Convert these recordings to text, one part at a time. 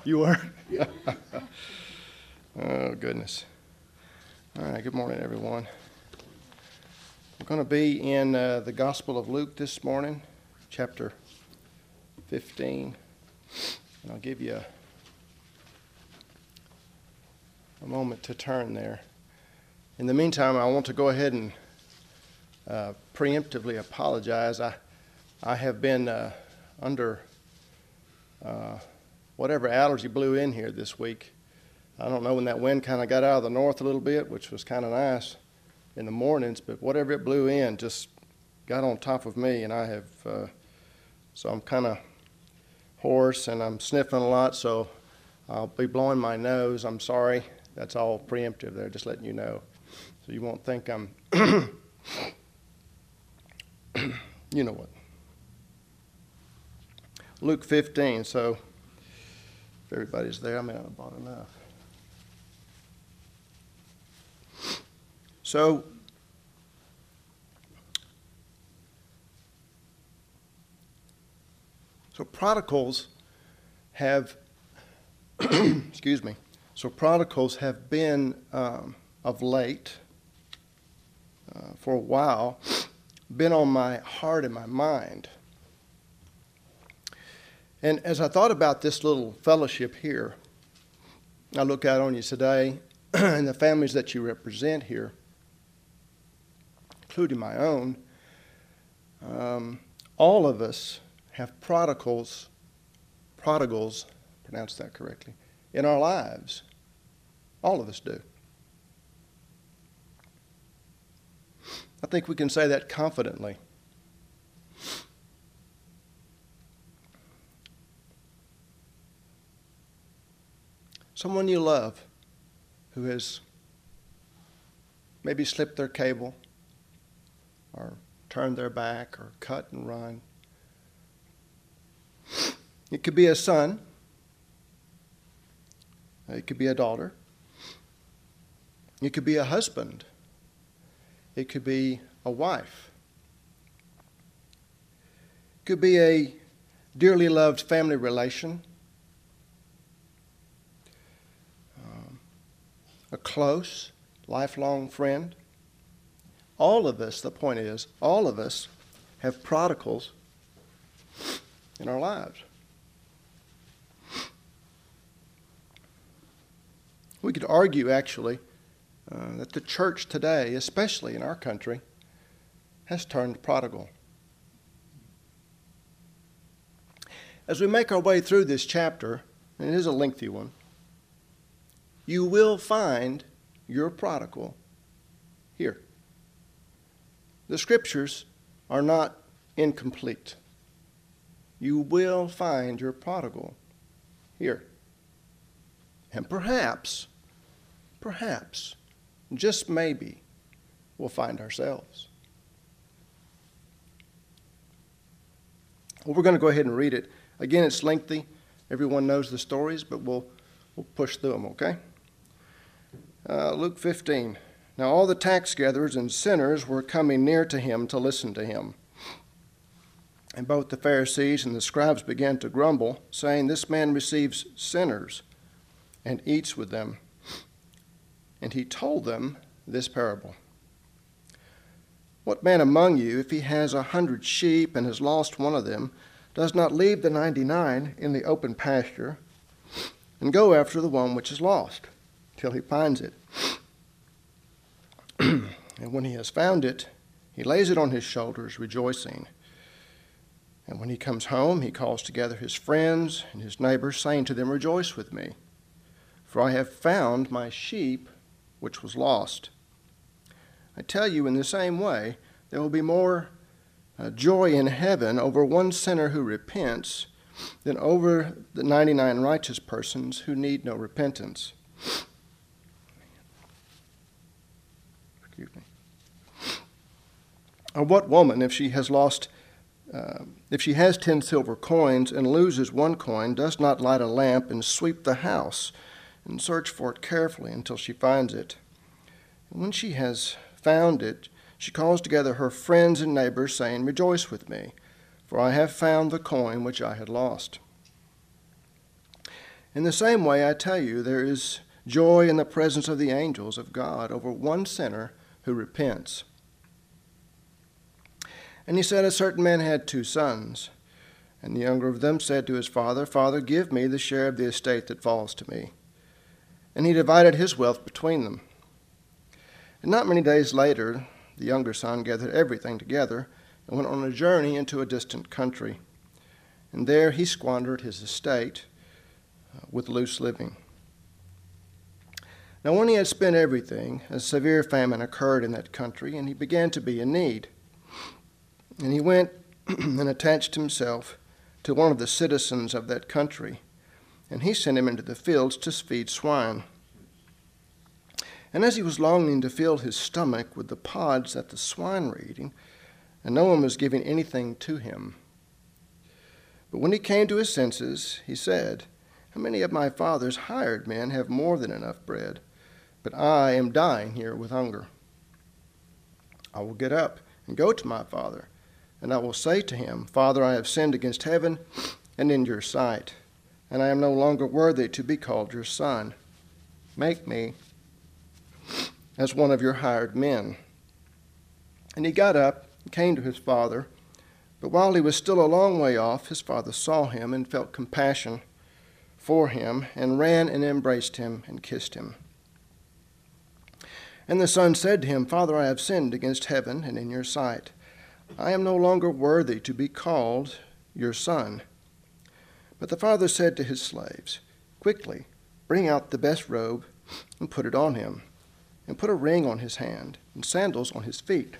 You were? Yeah. Oh, goodness. All right, good morning, everyone. We're going to be in the Gospel of Luke this morning, chapter 15. And I'll give you a moment to turn there. In the meantime, I want to go ahead and preemptively apologize. I have been under whatever allergy blew in here this week. I don't know when that wind kind of got out of the north a little bit, which was kind of nice in the mornings, but whatever it blew in just got on top of me, and I have, so I'm kind of hoarse and I'm sniffing a lot, so I'll be blowing my nose. I'm sorry. That's all preemptive there, just letting you know. So you won't think I'm, you know what. Luke 15, so if everybody's there, I may not have bought enough. So, prodigals have, excuse me, so prodigals have been of late, for a while, been on my heart and my mind. And as I thought about this little fellowship here, I look out on you today and the families that you represent here, including my own, all of us have prodigals, pronounce that correctly, in our lives. All of us do. I think we can say that confidently. Someone you love who has maybe slipped their cable or turned their back or cut and run. It could be a son. It could be a daughter. It could be a husband. It could be a wife. It could be a dearly loved family relation. A close, lifelong friend. All of us, the point is, all of us have prodigals in our lives. We could argue, actually, that the church today, especially in our country, has turned prodigal. As we make our way through this chapter, and it is a lengthy one, you will find your prodigal here. The scriptures are not incomplete. You will find your prodigal here. And perhaps, just maybe, we'll find ourselves. Well, we're going to go ahead and read it. Again, it's lengthy. Everyone knows the stories, but we'll push through them, okay? Luke 15. Now all the tax gatherers and sinners were coming near to him to listen to him. And both the Pharisees and the scribes began to grumble, saying, "This man receives sinners and eats with them." And he told them this parable. "What man among you, if he has 100 sheep and has lost one of them, does not leave the 99 in the open pasture and go after the one which is lost till he finds it? And when he has found it, he lays it on his shoulders, rejoicing. And when he comes home, he calls together his friends and his neighbors, saying to them, 'Rejoice with me, for I have found my sheep which was lost.' I tell you, in the same way, there will be more joy in heaven over one sinner who repents than over the 99 righteous persons who need no repentance." Excuse me. "Or what woman, if she has 10 silver coins and loses one coin, does not light a lamp and sweep the house and search for it carefully until she finds it? And when she has found it, she calls together her friends and neighbors, saying, 'Rejoice with me, for I have found the coin which I had lost.' In the same way, I tell you, there is joy in the presence of the angels of God over one sinner who repents." And he said, "A certain man had 2 sons. And the younger of them said to his father, 'Father, give me the share of the estate that falls to me.' And he divided his wealth between them. And not many days later, the younger son gathered everything together and went on a journey into a distant country. And there he squandered his estate with loose living. Now when he had spent everything, a severe famine occurred in that country, and he began to be in need. And he went and attached himself to one of the citizens of that country, and he sent him into the fields to feed swine. And as he was longing to fill his stomach with the pods that the swine were eating, and no one was giving anything to him. But when he came to his senses, he said, 'How many of my father's hired men have more than enough bread, but I am dying here with hunger? I will get up and go to my father, and I will say to him, Father, I have sinned against heaven and in your sight, and I am no longer worthy to be called your son. Make me as one of your hired men.' And he got up and came to his father. But while he was still a long way off, his father saw him and felt compassion for him, and ran and embraced him and kissed him. And the son said to him, 'Father, I have sinned against heaven and in your sight. I am no longer worthy to be called your son.' But the father said to his slaves, 'Quickly, bring out the best robe and put it on him, and put a ring on his hand and sandals on his feet.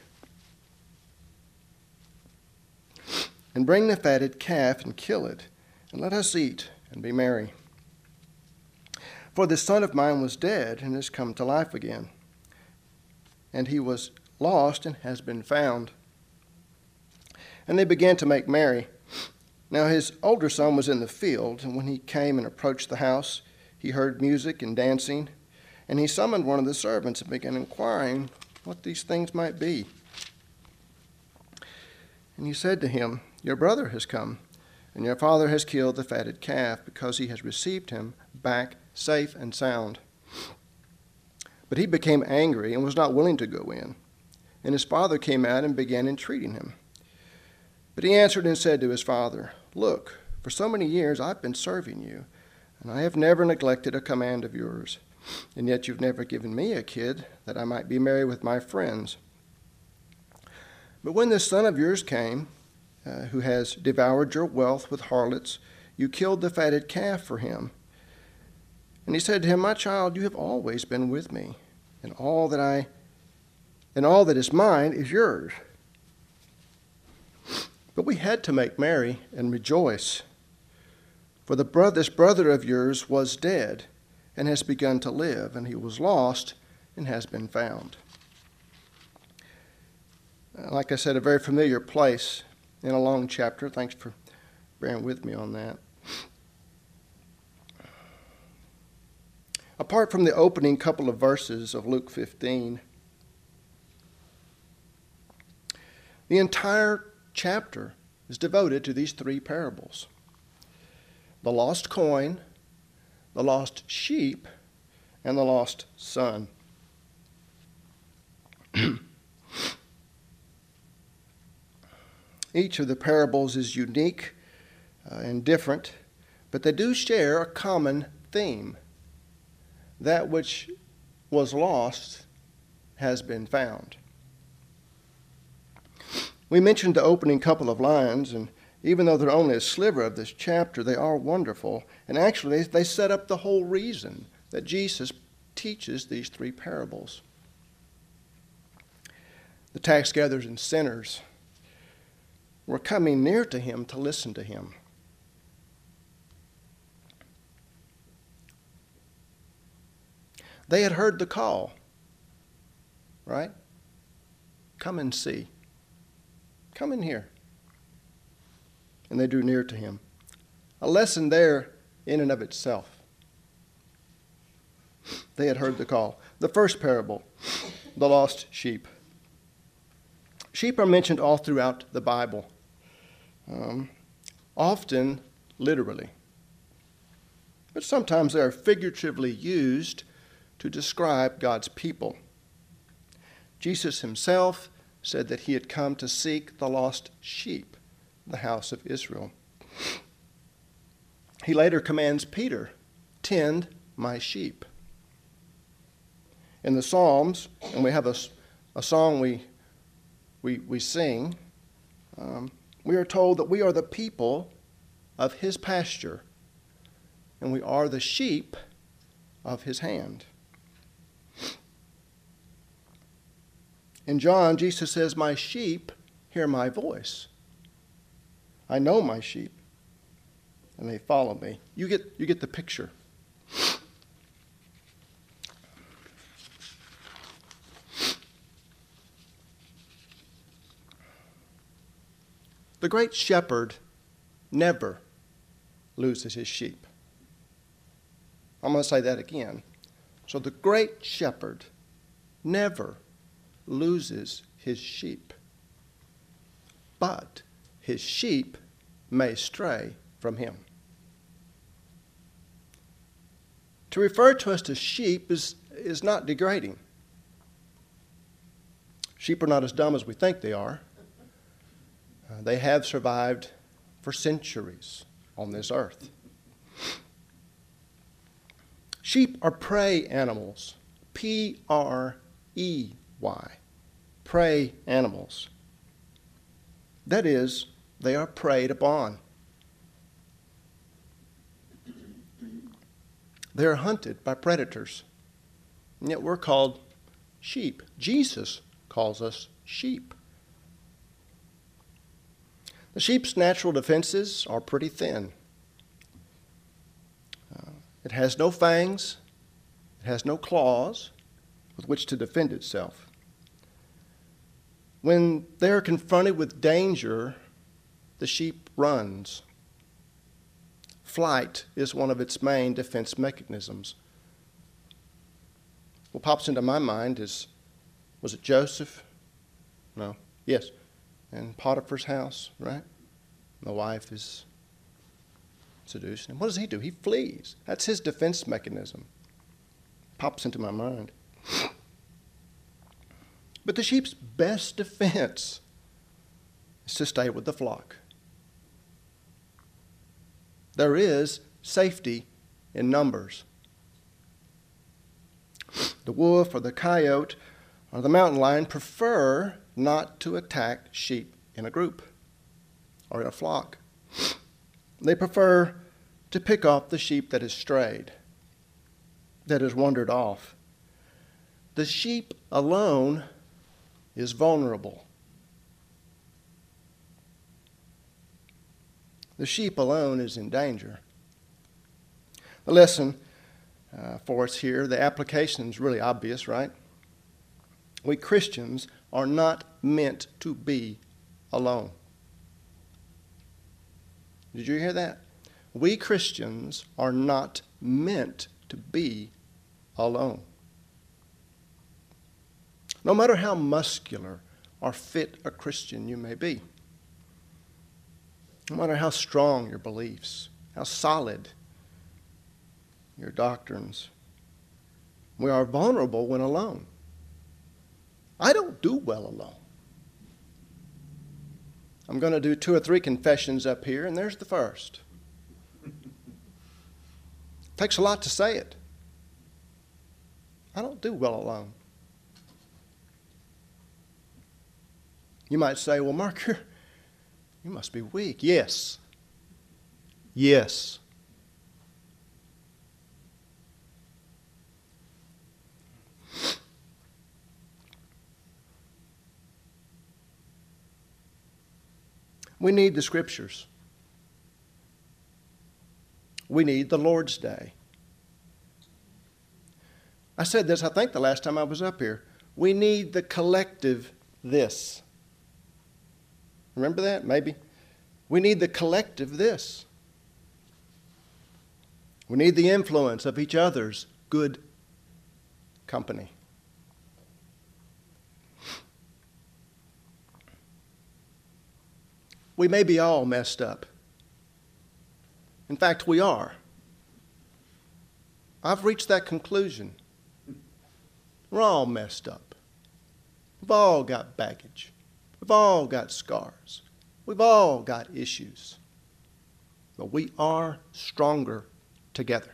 And bring the fatted calf and kill it, and let us eat and be merry. For this son of mine was dead and has come to life again, and he was lost and has been found.' And they began to make merry. Now his older son was in the field, and when he came and approached the house, he heard music and dancing, and he summoned one of the servants and began inquiring what these things might be. And he said to him, 'Your brother has come, and your father has killed the fatted calf, because he has received him back safe and sound.' But he became angry and was not willing to go in. And his father came out and began entreating him. But he answered and said to his father, 'Look, for so many years I've been serving you, and I have never neglected a command of yours. And yet you've never given me a kid that I might be merry with my friends. But when this son of yours came, who has devoured your wealth with harlots, you killed the fatted calf for him.' And he said to him, 'My child, you have always been with me, and all that is mine is yours.' But we had to make merry and rejoice, for this brother of yours was dead and has begun to live, and he was lost and has been found." Like I said, a very familiar place in a long chapter. Thanks for bearing with me on that. Apart from the opening couple of verses of Luke 15, the entire chapter is devoted to these 3 parables: the lost coin, the lost sheep, and the lost son. Each of the parables is unique and different, but they do share a common theme. That which was lost has been found. We mentioned the opening couple of lines, and even though they're only a sliver of this chapter, they are wonderful. And actually, they set up the whole reason that Jesus teaches these 3 parables. The tax gatherers and sinners were coming near to him to listen to him. They had heard the call, right? Come and see. Come in here. And they drew near to him. A lesson there in and of itself. They had heard the call. The first parable, the lost sheep. Sheep are mentioned all throughout the Bible, often literally. but sometimes they are figuratively used to describe God's people. Jesus himself said that he had come to seek the lost sheep, the house of Israel. He later commands Peter, "Tend my sheep." In the Psalms, and we have a song we sing, we are told that we are the people of his pasture, and we are the sheep of his hand. In John, Jesus says, "My sheep hear my voice. I know my sheep, and they follow me." You get the picture. The great shepherd never loses his sheep. I'm going to say that again. So the great shepherd never loses his sheep, but his sheep may stray from him. To refer to us as sheep is not degrading. Sheep are not as dumb as we think they are. They have survived for centuries on this earth. Sheep are prey animals. Prey. Prey animals. That is, they are preyed upon. They are hunted by predators. And yet we're called sheep. Jesus calls us sheep. The sheep's natural defenses are pretty thin. It has no fangs. It has no claws with which to defend itself. When they are confronted with danger, the sheep runs. Flight is one of its main defense mechanisms. What pops into my mind is, was it Joseph? No. Yes. In Potiphar's house, right? The wife is seduced him. What does he do? He flees. That's his defense mechanism. Pops into my mind. But the sheep's best defense is to stay with the flock. There is safety in numbers. The wolf or the coyote or the mountain lion prefer not to attack sheep in a group or in a flock. They prefer to pick off the sheep that has strayed, that has wandered off. The sheep alone is vulnerable. The sheep alone is in danger. The lesson for us here, the application is really obvious, right? We Christians are not meant to be alone. Did you hear that? We Christians are not meant to be alone. No matter how muscular or fit a Christian you may be, no matter how strong your beliefs, how solid your doctrines, we are vulnerable when alone. I don't do well alone. I'm going to do 2 or 3 confessions up here, and there's the first. Takes a lot to say it. I don't do well alone. You might say, well, Mark, you must be weak. Yes. Yes. We need the Scriptures. We need the Lord's Day. I said this, I think, the last time I was up here. We need the collective this. Remember that? Maybe. We need the collective this. We need the influence of each other's good company. We may be all messed up. In fact, we are. I've reached that conclusion. We're all messed up. We've all got baggage. We've all got scars. We've all got issues. But we are stronger together.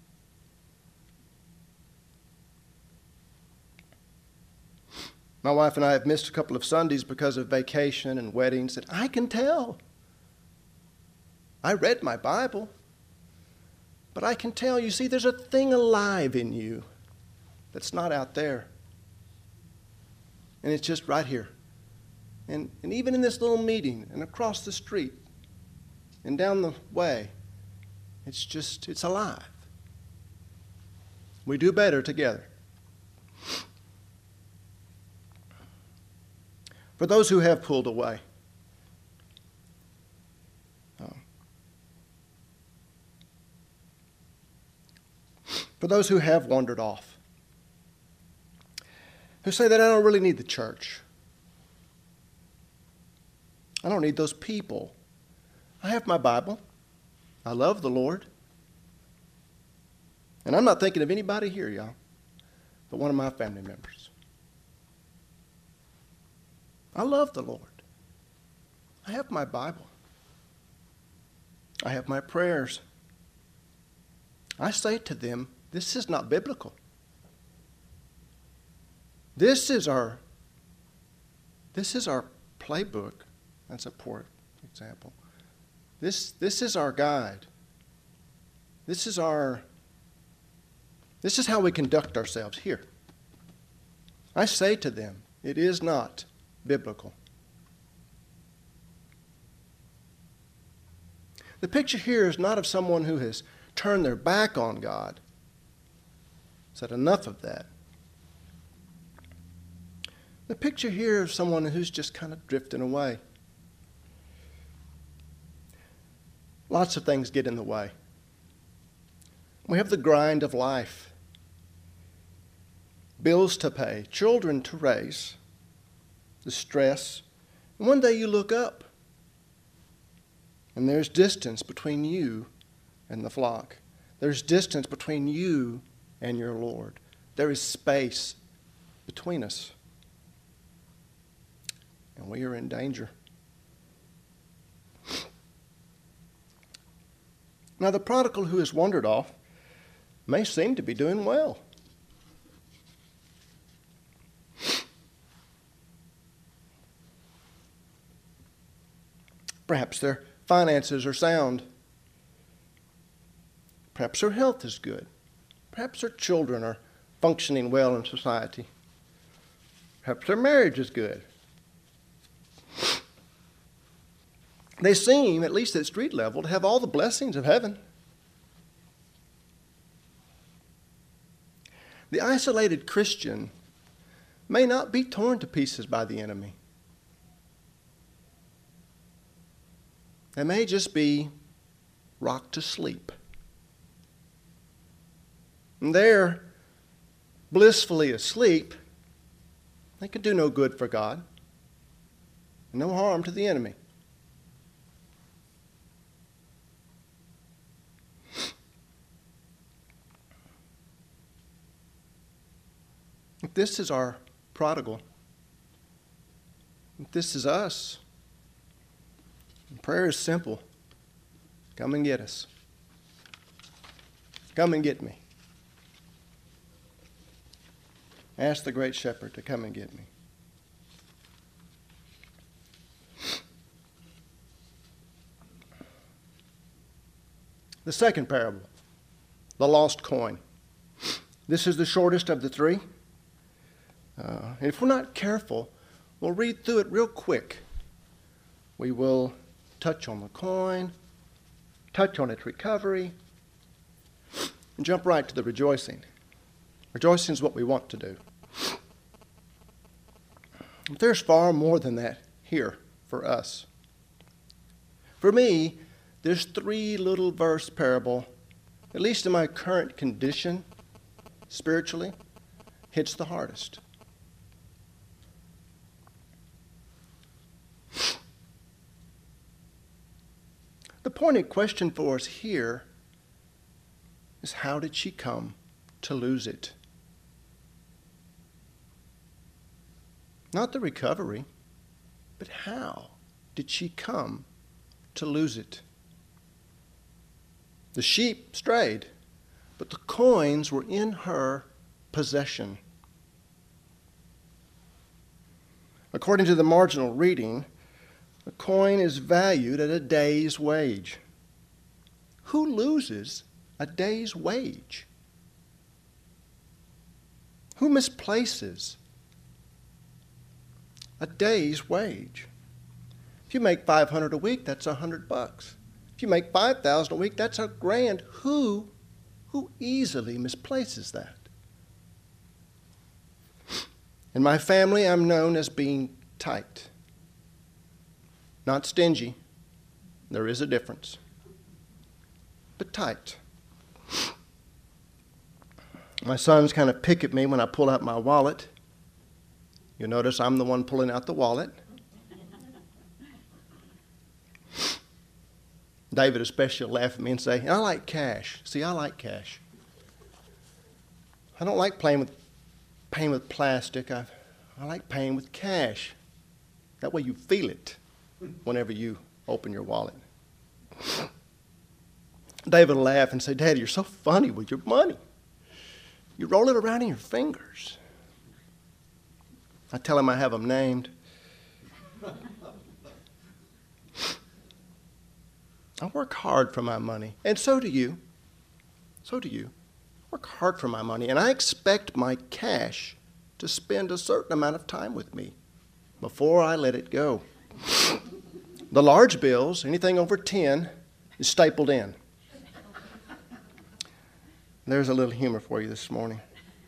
My wife and I have missed a couple of Sundays because of vacation and weddings, and I can tell. I read my Bible, but I can tell, you see, there's a thing alive in you that's not out there. And it's just right here. And even in this little meeting and across the street and down the way, it's alive. We do better together. For those who have pulled away, for those who have wandered off, who say that I don't really need the church. I don't need those people. I have my Bible. I love the Lord. And I'm not thinking of anybody here, y'all, but one of my family members. I love the Lord. I have my Bible. I have my prayers. I say to them, this is not biblical. This is our playbook. That's a poor example. This is our guide. This is how we conduct ourselves here. I say to them, it is not biblical. The picture here is not of someone who has turned their back on God. Said enough of that. The picture here is someone who's just kind of drifting away. Lots of things get in the way. We have the grind of life. Bills to pay, children to raise, the stress. And one day you look up, and there's distance between you and the flock. There's distance between you and your Lord. There is space between us. And we are in danger. Now, the prodigal who has wandered off may seem to be doing well. Perhaps their finances are sound. Perhaps their health is good. Perhaps their children are functioning well in society. Perhaps their marriage is good. They seem, at least at street level, to have all the blessings of heaven. The isolated Christian may not be torn to pieces by the enemy. They may just be rocked to sleep. And there, blissfully asleep, they could do no good for God and no harm to the enemy. If this is our prodigal, if this is us, prayer is simple. Come and get us. Come and get me. Ask the great shepherd to come and get me. The second parable, the lost coin. This is the shortest of the three. If we're not careful, we'll read through it real quick. We will touch on the coin, touch on its recovery, and jump right to the rejoicing. Rejoicing is what we want to do. But there's far more than that here for us. For me, this 3 verse parable, at least in my current condition, spiritually, hits the hardest. The pointed question for us here is how did she come to lose it? Not the recovery, but how did she come to lose it? The sheep strayed, but the coins were in her possession. According to the marginal reading, a coin is valued at a day's wage. Who loses a day's wage? Who misplaces a day's wage? If you make $500 a week, that's $100. If you make $5,000 a week, that's $1,000. Who easily misplaces that? In my family, I'm known as being tight. Not stingy. There is a difference. But tight. My sons kind of pick at me when I pull out my wallet. You'll notice I'm the one pulling out the wallet. David especially will laugh at me and say, I like cash. See, I like cash. I don't like paying with plastic. I like paying with cash. That way you feel it whenever you open your wallet. David will laugh and say, Daddy, you're so funny with your money. You roll it around in your fingers. I tell him I have them named. I work hard for my money, and so do you. So do you. I work hard for my money, and I expect my cash to spend a certain amount of time with me before I let it go. The large bills, anything over 10, is stapled in. There's a little humor for you this morning.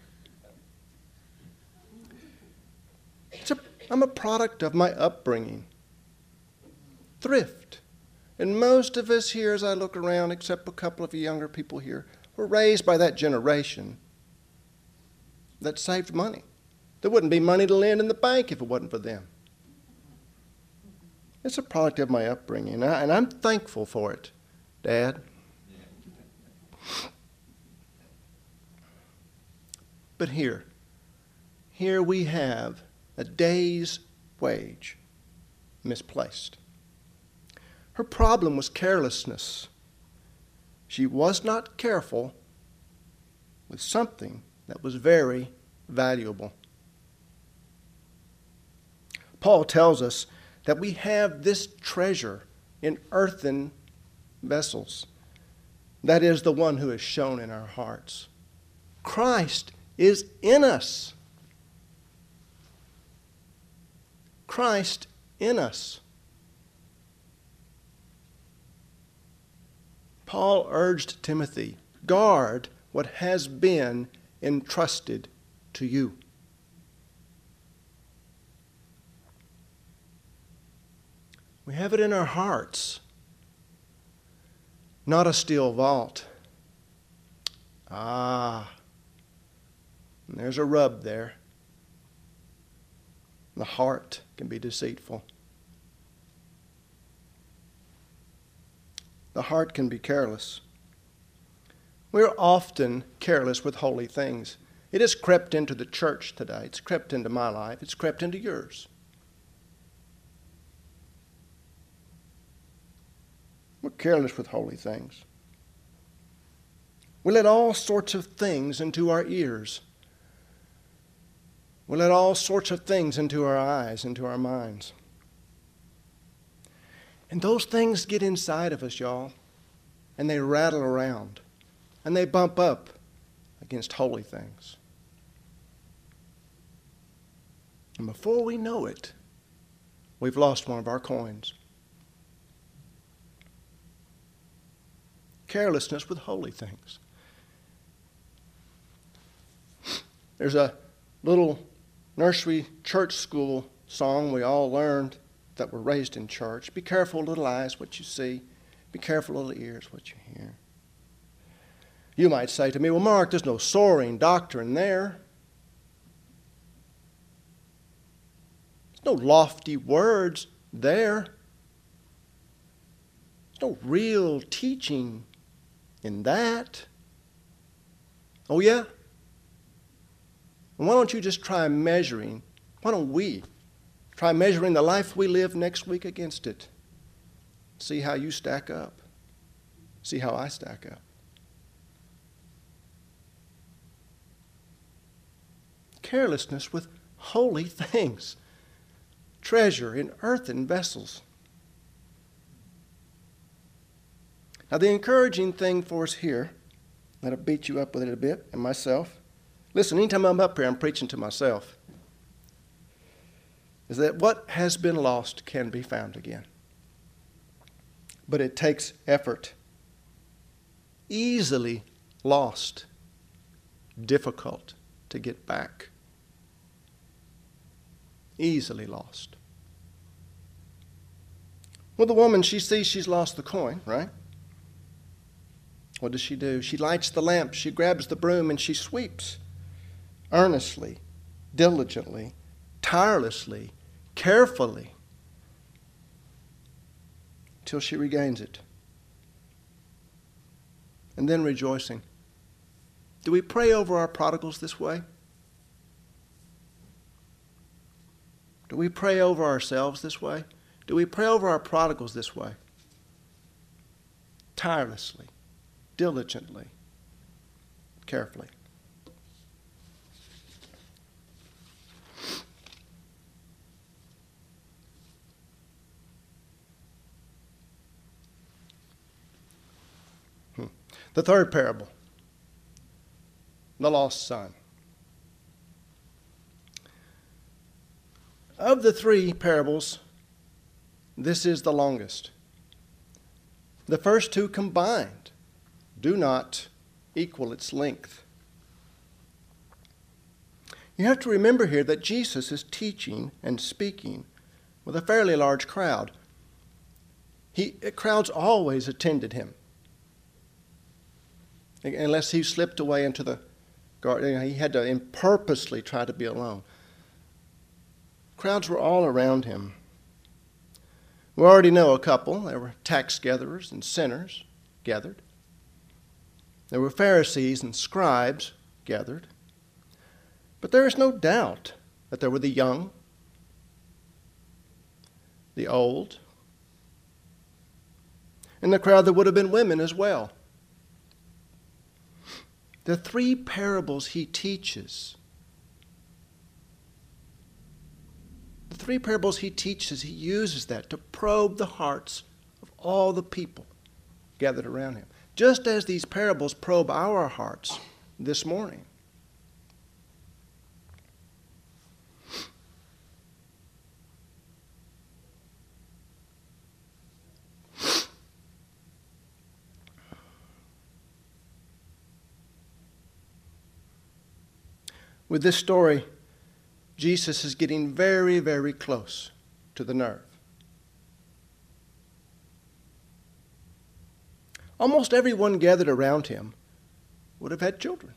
I'm a product of my upbringing. Thrift. And most of us here, as I look around, except a couple of you younger people here, were raised by that generation that saved money. There wouldn't be money to lend in the bank if it wasn't for them. It's a product of my upbringing, and I'm thankful for it, Dad. But here we have a day's wage misplaced. Her problem was carelessness. She was not careful with something that was very valuable. Paul tells us that we have this treasure in earthen vessels. That is the one who is shown in our hearts. Christ is in us. Christ in us. Paul urged Timothy, guard what has been entrusted to you. We have it in our hearts, not a steel vault. There's a rub there. The heart can be deceitful. The heart can be careless. We're often careless with holy things. It has crept into the church today. It's crept into my life. It's crept into yours. We're careless with holy things. We let all sorts of things into our ears. We let all sorts of things into our eyes, into our minds. And those things get inside of us, y'all, and they rattle around, and they bump up against holy things. And before we know it, we've lost one of our coins. Carelessness with holy things. There's a little nursery church school song we all learned that were raised in church. Be careful, little eyes, what you see. Be careful, little ears, what you hear. You might say to me, well, Mark, there's no soaring doctrine there. There's no lofty words there. There's no real teaching in that. Oh, yeah? And why don't you just try measuring? Why don't we try measuring the life we live next week against it? See how you stack up. See how I stack up. Carelessness with holy things. Treasure in earthen vessels. Now, the encouraging thing for us here, that'll beat you up with it a bit, and myself. Listen, anytime I'm up here, I'm preaching to myself. Is that what has been lost can be found again. But it takes effort. Easily lost. Difficult to get back. Easily lost. Well, the woman, she sees she's lost the coin, right? What does she do? She lights the lamp, she grabs the broom, and she sweeps. Earnestly, diligently, tirelessly, carefully, till she regains it. And then rejoicing. Do we pray over our prodigals this way? Do we pray over ourselves this way? Do we pray over our prodigals this way? Tirelessly, diligently, carefully. The third parable, the lost son. Of the three parables, this is the longest. The first two combined do not equal its length. You have to remember here that Jesus is teaching and speaking with a fairly large crowd. Crowds always attended him. Unless he slipped away into the garden. He had to purposely try to be alone. Crowds were all around him. We already know a couple. There were tax gatherers and sinners gathered. There were Pharisees and scribes gathered. But there is no doubt that there were the young, the old, and the crowd that would have been women as well. The three parables he teaches, he uses that to probe the hearts of all the people gathered around him. Just as these parables probe our hearts this morning. With this story, Jesus is getting very, very close to the nerve. Almost everyone gathered around him would have had children.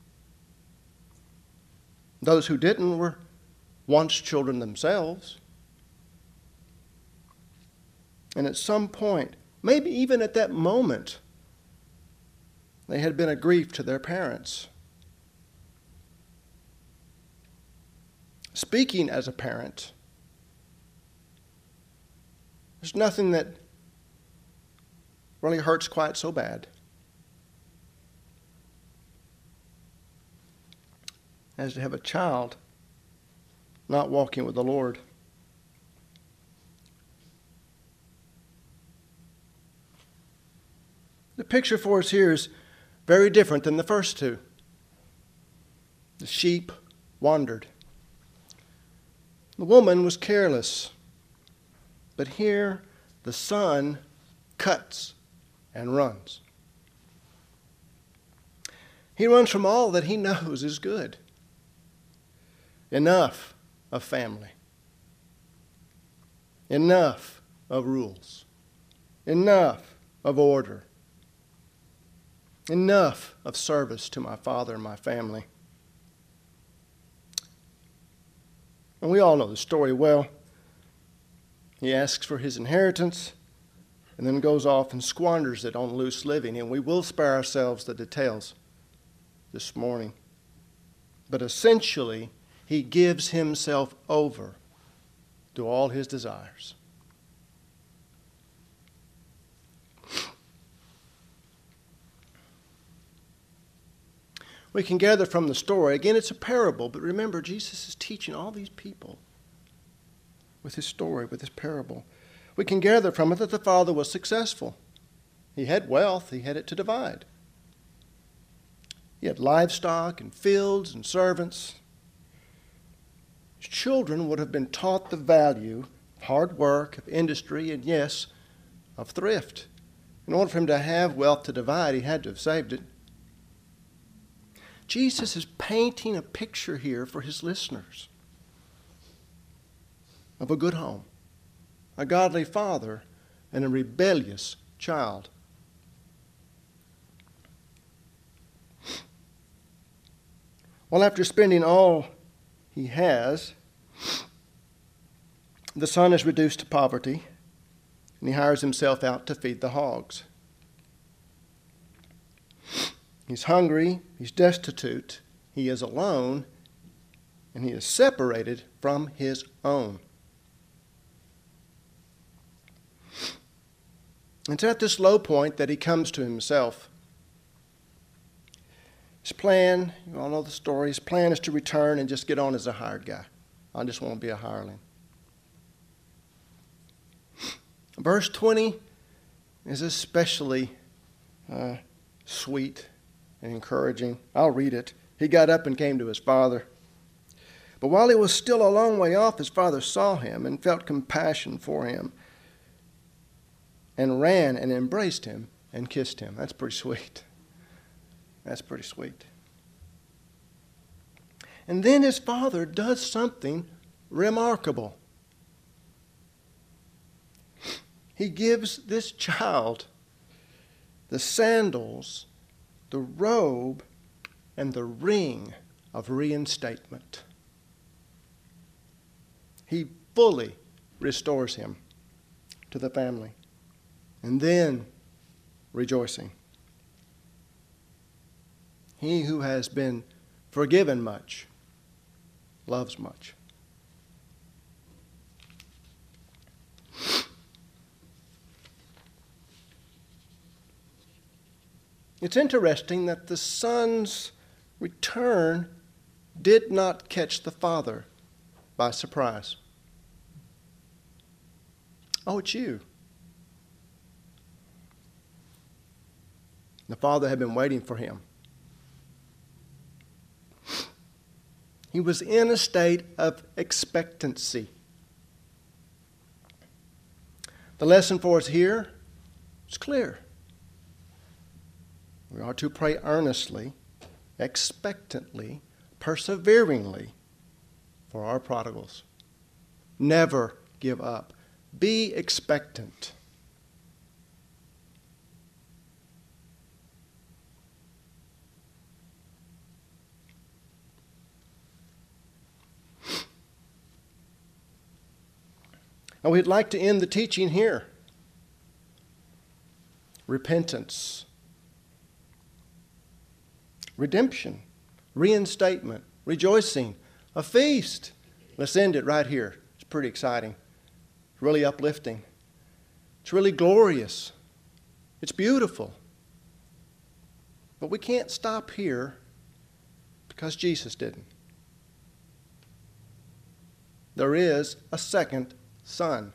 Those who didn't were once children themselves. And at some point, maybe even at that moment, they had been a grief to their parents. Speaking as a parent, there's nothing that really hurts quite so bad as to have a child not walking with the Lord. The picture for us here is very different than the first two. The sheep wandered. The woman was careless. But here, the son cuts and runs. He runs from all that he knows is good. Enough of family. Enough of rules. Enough of order. Enough of service to my father and my family. And we all know the story well. He asks for his inheritance and then goes off and squanders it on loose living. And we will spare ourselves the details. this morning. But essentially, he gives himself over to all his desires. We can gather from the story, again, it's a parable, but remember, Jesus is teaching all these people with his story, with his parable. We can gather from it that the father was successful. He had wealth, he had it to divide. He had livestock and fields and servants. His children would have been taught the value of hard work, of industry, and yes, of thrift. In order for him to have wealth to divide, he had to have saved it. Jesus is painting a picture here for his listeners of a good home, a godly father, and a rebellious child. Well, after spending all he has, the son is reduced to poverty, and he hires himself out to feed the hogs. He's hungry, he's destitute, he is alone, and he is separated from his own. It's at this low point that he comes to himself. His plan, you all know the story, his plan is to return and just get on as a hired guy. I just want to be a hireling. Verse 20 is especially sweet and encouraging. I'll read it. He got up and came to his father. But while he was still a long way off, his father saw him and felt compassion for him and ran and embraced him and kissed him. That's pretty sweet. That's pretty sweet. And then his father does something remarkable. He gives this child the sandals, the robe, and the ring of reinstatement. He fully restores him to the family. And then, rejoicing. He who has been forgiven much loves much. It's interesting that the son's return did not catch the father by surprise. Oh, it's you. The father had been waiting for him. He was in a state of expectancy. The lesson for us here is clear. We are to pray earnestly, expectantly, perseveringly for our prodigals. Never give up. Be expectant. And we'd like to end the teaching here. Repentance, redemption, reinstatement, rejoicing, a feast. Let's end it right here. It's pretty exciting. It's really uplifting. It's really glorious. It's beautiful. But we can't stop here because Jesus didn't. There is a second son.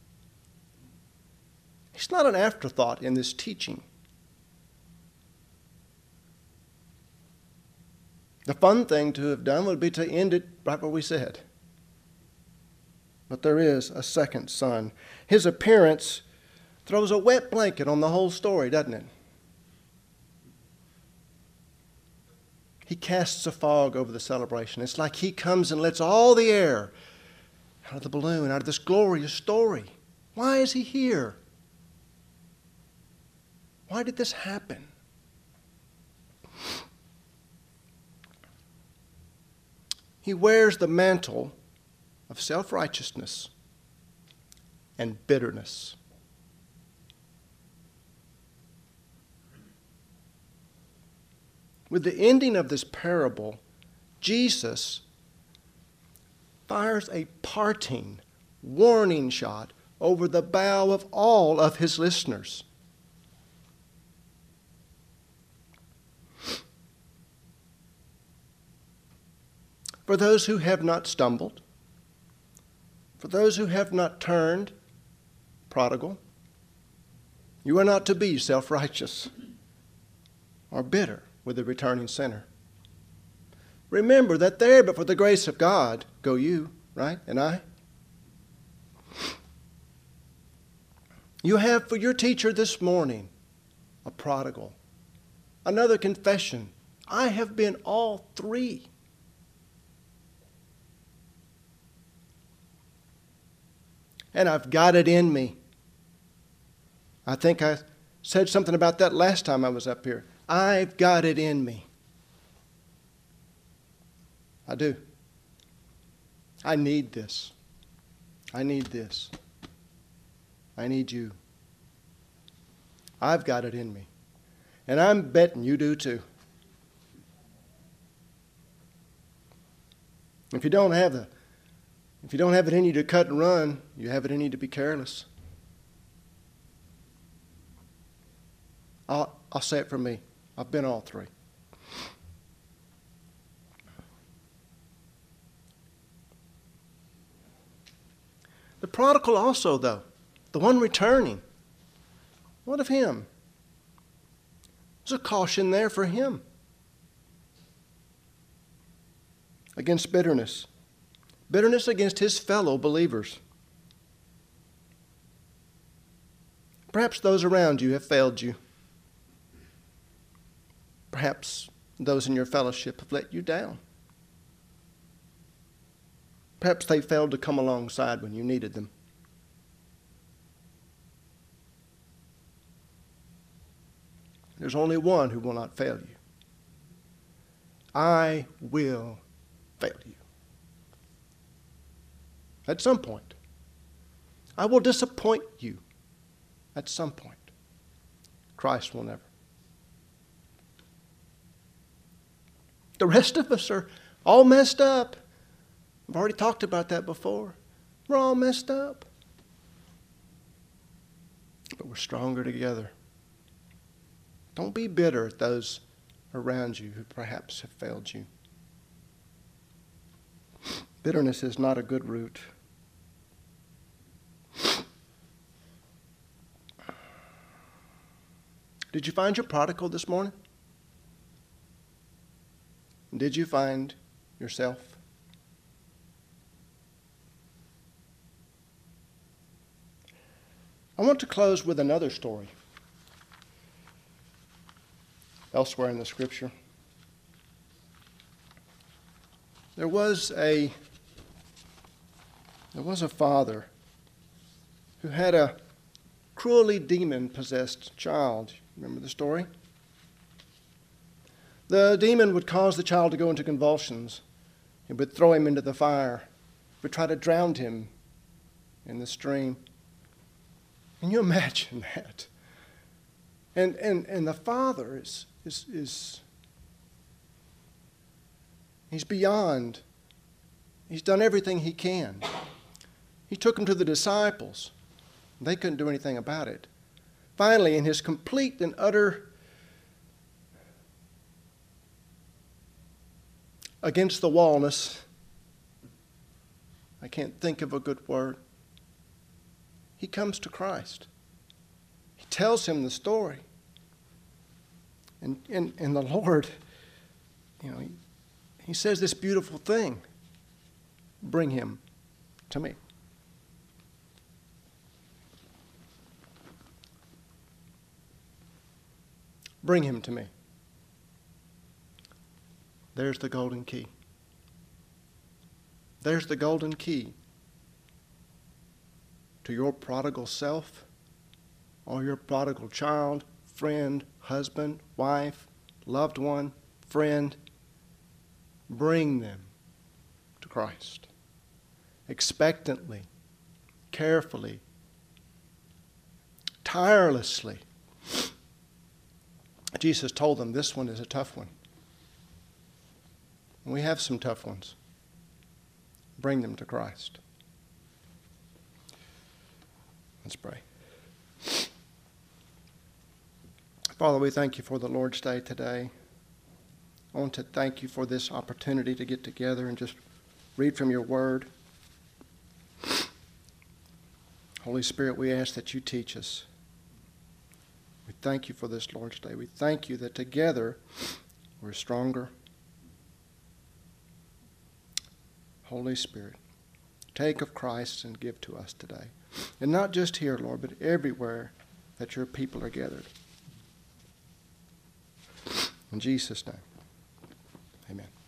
He's not an afterthought in this teaching. The fun thing to have done would be to end it right where we said. But there is a second son. His appearance throws a wet blanket on the whole story, doesn't it? He casts a fog over the celebration. It's like he comes and lets all the air out of the balloon, out of this glorious story. Why is he here? Why did this happen? He wears the mantle of self-righteousness and bitterness. With the ending of this parable, Jesus fires a parting warning shot over the bow of all of his listeners. For those who have not stumbled, for those who have not turned prodigal, you are not to be self-righteous or bitter with the returning sinner. Remember that there, but for the grace of God, go you, right, and I. You have for your teacher this morning a prodigal, another confession. I have been all three. And I've got it in me. I think I said something about that last time I was up here. I've got it in me. I do. I need this. I need this. I need you. I've got it in me. And I'm betting you do too. If you don't have it in you to cut and run, you have it in you to be careless. I'll say it for me. I've been all three. The prodigal also, though, the one returning, what of him? There's a caution there for him against bitterness. Bitterness against his fellow believers. Perhaps those around you have failed you. Perhaps those in your fellowship have let you down. Perhaps they failed to come alongside when you needed them. There's only one who will not fail you. I will fail you. At some point. I will disappoint you at some point. Christ will never. The rest of us are all messed up. I've already talked about that before. We're all messed up. But we're stronger together. Don't be bitter at those around you who perhaps have failed you. Bitterness is not a good root. Did you find your prodigal this morning? Did you find yourself? I want to close with another story elsewhere in the Scripture. There was a father who had a cruelly demon-possessed child. Remember the story? The demon would cause the child to go into convulsions. It would throw him into the fire. It would try to drown him in the stream. Can you imagine that? And the father is he's beyond. He's done everything he can. He took him to the disciples. They couldn't do anything about it. Finally, in his complete and utter against the wallness, I can't think of a good word, he comes to Christ. He tells him the story. And the Lord, he says this beautiful thing, bring him to me. Bring him to me. There's the golden key. There's the golden key to your prodigal self or your prodigal child, friend, husband, wife, loved one, friend. Bring them to Christ. Expectantly, carefully, tirelessly. Jesus told them this one is a tough one. And we have some tough ones. Bring them to Christ. Let's pray. Father, we thank you for the Lord's Day today. I want to thank you for this opportunity to get together and just read from your word. Holy Spirit, we ask that you teach us. We thank you for this Lord's Day. We thank you that together we're stronger. Holy Spirit, take of Christ and give to us today. And not just here, Lord, but everywhere that your people are gathered. In Jesus' name, amen.